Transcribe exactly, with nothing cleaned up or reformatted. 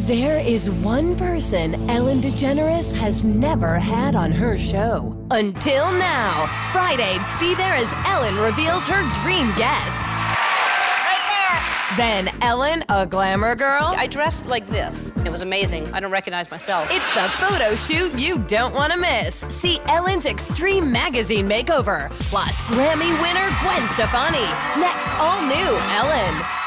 There is one person Ellen DeGeneres has never had on her show. Until now. Friday, be there as Ellen reveals her dream guest. Right there. Then Ellen, a glamour girl. I dressed like this. It was amazing. I don't recognize myself. It's the photo shoot you don't want to miss. See Ellen's Extreme Magazine makeover. Plus Grammy winner Gwen Stefani. Next, all new Ellen.